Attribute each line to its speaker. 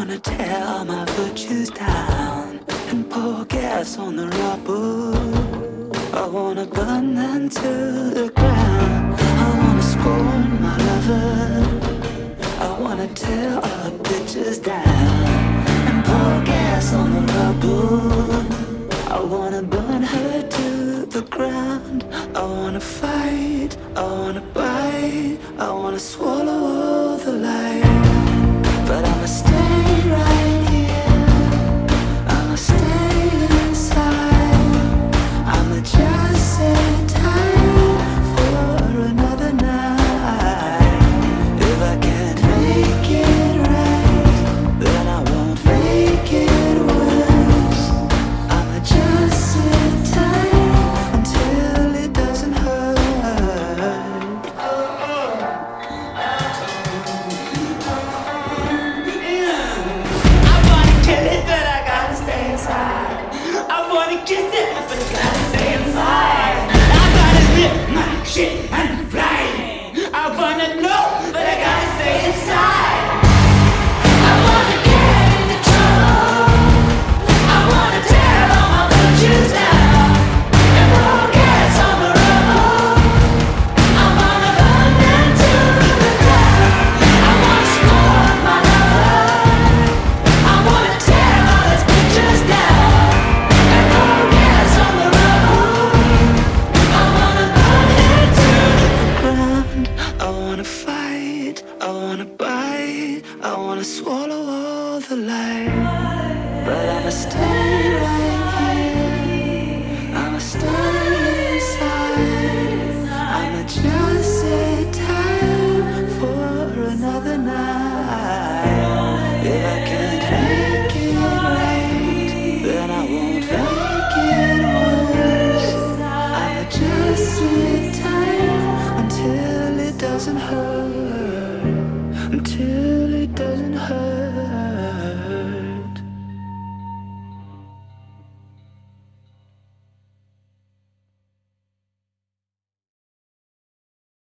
Speaker 1: wanna tear my virtues down and pour gas on the rubble. I wanna burn them to the ground. I wanna scorn my lover. I wanna tear our bitches down and pour gas on the rubble. I wanna burn her to the ground. I wanna fight, I wanna bite, I wanna swallow all the light. But I'ma stay right here, I'ma stay inside. I'ma just sit tight for another night. If I can't make it right, then I won't make it worse. I'ma just sit tight until it doesn't hurt. I wanna kill it, but I gotta stay inside. I wanna kiss it, but I gotta stay inside. I gotta rip my shit and fly. I wanna know, but I gotta stay inside. I wanna get into trouble. I wanna tear all my virtues down and pour gas on the rubble. I wanna burn them to the ground. I wanna scorn my lover. I wanna tear all his pictures down and pour gas on the rubble. I wanna burn him to the ground. I wanna fight, I wanna bite, I wanna swallow all the light. But I'ma stay right here, I'ma stay inside. I'ma just sit tight for another night. If I can't make it right, then I won't make it worse. I'ma just sit tight until it doesn't hurt. Until